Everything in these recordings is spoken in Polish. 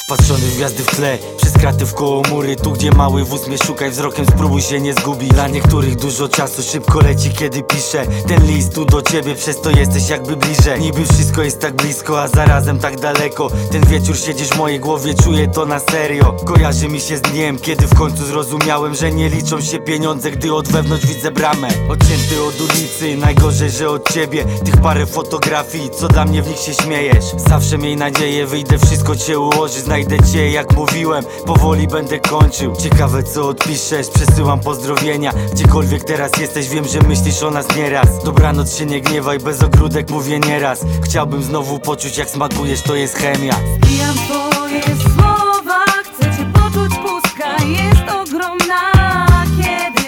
Wpatrzony w gwiazdy w tle, przez kraty wkoło mury. Tu gdzie mały wóz mnie szukaj wzrokiem, spróbuj się nie zgubić. Dla niektórych dużo czasu szybko leci, kiedy piszę ten list tu do ciebie, przez to jesteś jakby bliżej. Niby wszystko jest tak blisko, a zarazem tak daleko. Ten wieczór siedzisz w mojej głowie, czuję to na serio. Kojarzy mi się z dniem, kiedy w końcu zrozumiałem, że nie liczą się pieniądze, gdy od wewnątrz widzę bramę. Odcięty od ulicy, najgorzej, że od ciebie. Tych parę fotografii, co dla mnie w nich się śmiejesz. Zawsze miej nadzieję, wyjdę, wszystko cię ułoży. Znajdę cię jak mówiłem, powoli będę kończył. Ciekawe co odpiszesz, przesyłam pozdrowienia. Gdziekolwiek teraz jesteś, wiem, że myślisz o nas nieraz. Dobranoc, się nie gniewaj, bez ogródek mówię nieraz. Chciałbym znowu poczuć jak smakujesz, to jest chemia. Zbijam twoje słowa, chcę cię poczuć, pustka jest ogromna. Kiedy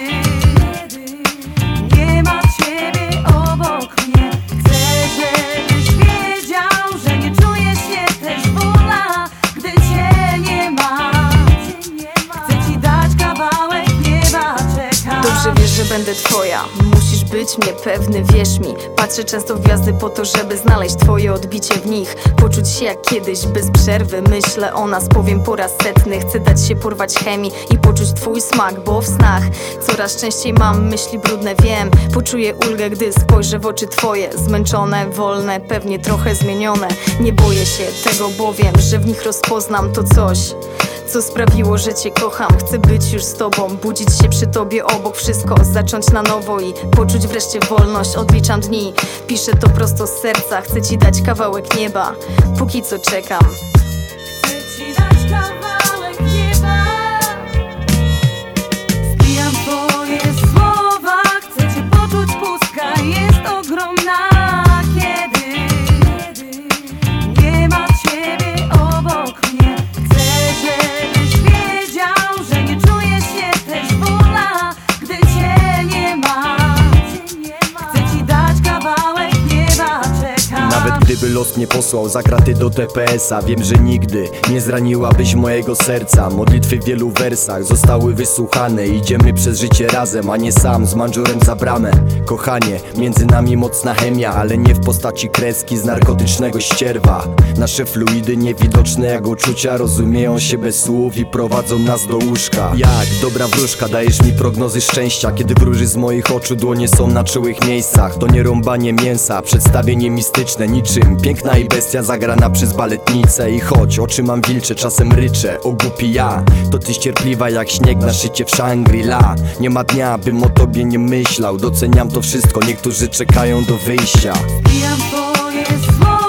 nie ma ciebie obok mnie, chcę, żebyś wiedział, że nie czuję się też wolna, gdy cię nie ma. Chcę ci dać kawałek nieba, czekam. Dobrze wiesz, że będę twoja. Musisz być mnie pewny, wierz mi. Patrzę często w gwiazdy po to, żeby znaleźć twoje odbicie w nich. Poczuć się jak kiedyś, bez przerwy. Myślę o nas, powiem po raz setny. Chcę dać się porwać chemii i poczuć twój smak, bo w snach coraz częściej mam myśli brudne, wiem. Poczuję ulgę, gdy spojrzę w oczy twoje. Zmęczone, wolne, pewnie trochę zmienione. Nie boję się tego, bo wiem, że w nich rozpoznam to coś, co sprawiło, że cię kocham. Chcę być już z tobą, budzić się przy tobie obok. Wszystko zacząć na nowo i poczuć wreszcie wolność. Odliczam dni, piszę to prosto z serca. Chcę ci dać kawałek nieba, póki co czekam. Chcę ci dać kawałek nieba. Zbijam twoje słowa, chcę cię poczuć, pustka jest ogromna. Kiedy nie ma ciebie obok mnie, chcę, żebyś wiedział, że nie czuję się też wolna, gdy cię nie ma. Chcę ci dać kawałek nieba, czekam. Nawet gdyby los mnie posłał za kraty do TPS-a, wiem, że nigdy nie zraniłabyś mojego serca. Modlitwy w wielu wersach zostały wysłuchane. Idziemy przez życie razem, a nie sam z manżurem za bramę. Kochanie, między nami mocna chemia, ale nie w postaci kreski z narkotycznego ścierwa. Nasze fluidy niewidoczne jak uczucia rozumieją się bez słów i prowadzą nas do łóżka. Jak dobra wróżka, dajesz mi prognozy szczęścia. Kiedy wróży z moich oczu, dłonie są na czułych miejscach. To nie rąbanie mięsa, przedstawienie mistyczne, niczym piękna i bestia zagrana przez baletnicę. I choć oczy mam wilcze, czasem ryczę, o głupi ja, to tyś cierpliwa jak śnieg na szycie w Shangri-La. Nie ma dnia, bym o tobie nie myślał. Doceniam to wszystko, niektórzy czekają do wyjścia. Zbijam twoje słowa.